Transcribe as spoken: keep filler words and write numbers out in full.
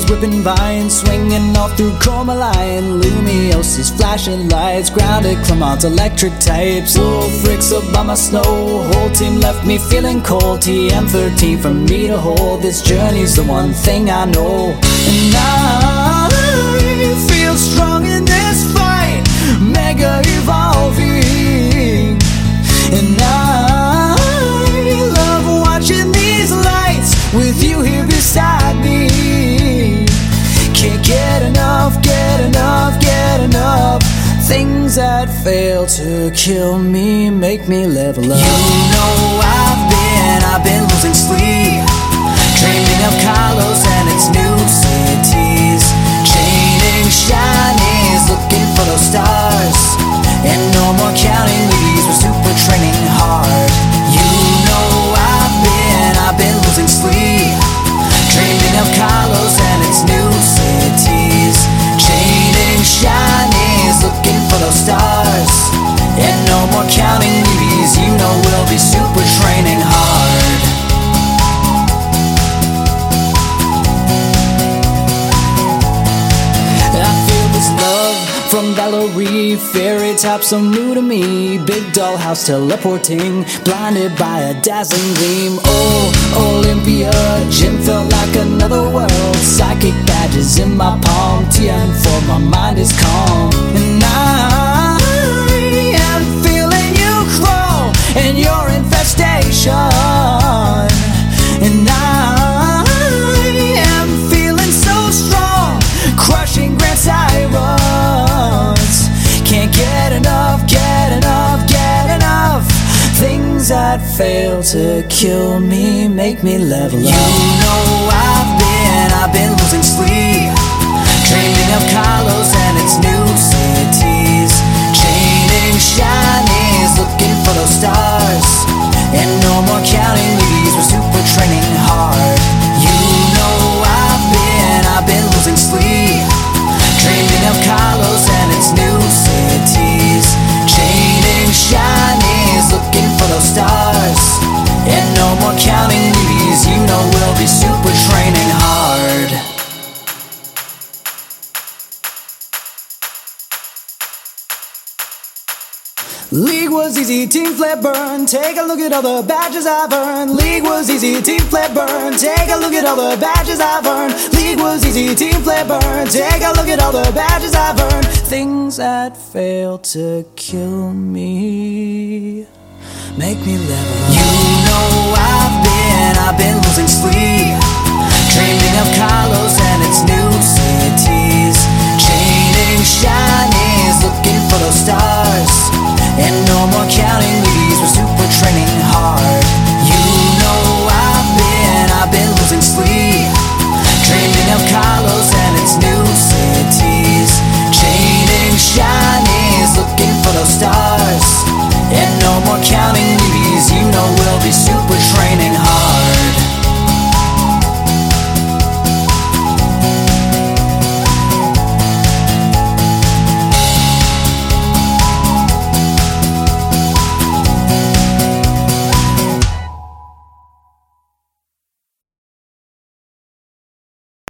wheels whipping vines, swinging off through Coraline. Lumiosis flashing lights, grounded Clamont's electric types. Little fricks up by my snow, whole team left me feeling cold. T M thirteen for me to hold, this journey's the one thing I know. And I feel strong in this fight, mega evolving. And I love watching these lights with you here beside me. Can't get enough, get enough, get enough. Things that fail to kill me make me level up. You know I've been, I've been losing sleep, dreaming of Kalos and its new cities. Chaining shinies, looking for those stars. And no more counting leaves, we're super training hard. You know I've been, I've been losing sleep, dreaming of Kalos and its new cities. Chaining shinies, looking for those stars. And no more counting leaves, you know we'll be super training hard. I feel this love from Valerie, fairy tops are new to me. Big dollhouse teleporting, blinded by a dazzling gleam. Oh, Olympia, gym felt like another world. Psychic badges in my palm, T M for my mind is calm. And I am feeling you crawl and your infestation. And I am feeling so strong, crushing Grand Sirens. Can't get enough, get enough, get enough. Things that fail to kill me make me level up. You know I've been, I've been losing sleep, dreaming of Kalos and its new cities. Chaining shinies, looking for those stars. And no more counting leaves, we're super training hard. You know I've been, I've been losing sleep, dreaming of Kalos and its new cities. Chaining shinies, looking for those stars. And no more counting leaves, you know we'll be super training hard. League was easy, team flip burn. Take a look at all the badges I've earned. League was easy, team flip burn. Take a look at all the badges I've earned. League was easy, team flip burn. Take a look at all the badges I've earned. Things that fail to kill me make me level up. You know I've been, I've been losing sleep,